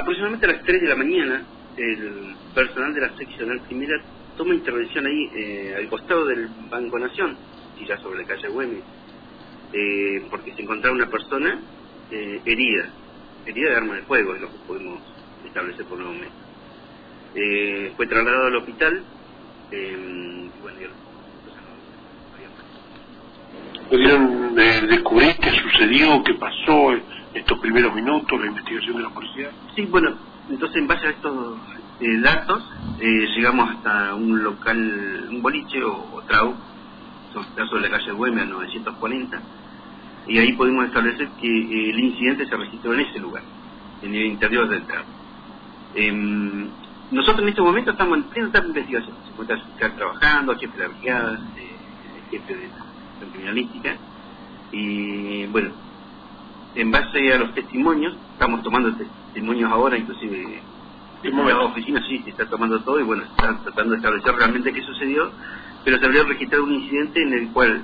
Aproximadamente a las 3 de la mañana, el personal de la seccional primera toma intervención ahí, al costado del Banco Nación, y ya sobre la calle Güemes, porque se encontraba una persona herida de arma de fuego, es lo que pudimos establecer por el momento. Fue trasladado al hospital, bueno, ¿Pudieron descubrir qué sucedió, qué pasó en estos primeros minutos, la investigación de la policía? Sí, bueno, entonces en base a estos datos, llegamos hasta un local, un boliche o trau, sobre la calle Güemes, al 940, y ahí pudimos establecer que el incidente se registró en ese lugar, en el interior del trau. Nosotros en este momento estamos en plena etapa de investigación, se encuentra el fiscal trabajando, el jefe de la brigada, el jefe de la criminalística, y bueno, en base a los testimonios, estamos tomando testimonios ahora, inclusive en la oficina sí se está tomando todo, y bueno, están tratando de establecer realmente qué sucedió, pero se habría registrado un incidente en el cual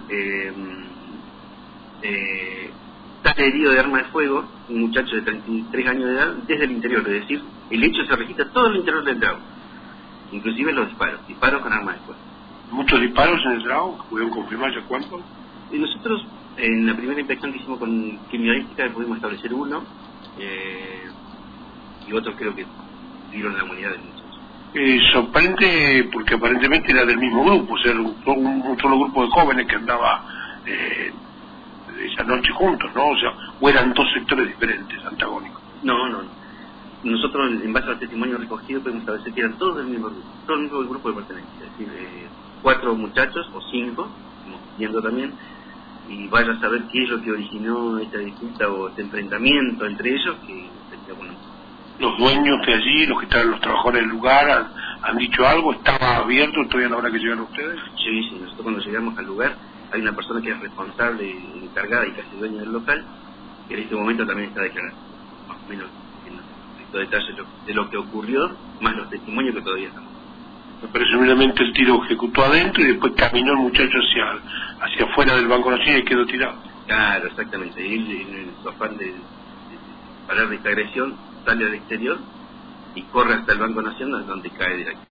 está herido de arma de fuego un muchacho de 33 años de edad desde el interior, es decir, el hecho se registra todo el interior del tramo, inclusive los disparos con arma de fuego. ¿Muchos disparos en el tramo? ¿Pudieron confirmar ya cuántos? Y nosotros, en la primera inspección que hicimos con criminalística, pudimos establecer uno, y otros creo que dieron la unidad de muchachos. Sorprende porque aparentemente era del mismo grupo, o sea, un solo grupo de jóvenes que andaba esa noche juntos, ¿no? O sea, o eran dos sectores diferentes, antagónicos. No. Nosotros, en base al testimonio recogido, podemos establecer que eran todos del mismo grupo, todo el mismo grupo de pertenencia, es decir, 4 muchachos o 5, viendo también, y vaya a saber qué es lo que originó esta disputa o este enfrentamiento entre ellos, que bueno. Los dueños de allí, los que estaban, los trabajadores del lugar, han dicho algo, ¿estaba abierto todavía a la hora que llegaron ustedes? Sí, nosotros cuando llegamos al lugar, hay una persona que es responsable, encargada y casi dueña del local, que en este momento también está declarando, más o menos en los detalles de lo que ocurrió, más los testimonios que todavía estamos. Presumiblemente el tiro ejecutó adentro y después caminó el muchacho hacia afuera del Banco Nación y quedó tirado. Claro, exactamente. Él, en su afán de parar de esta agresión, sale al exterior y corre hasta el Banco Nación, donde cae directo.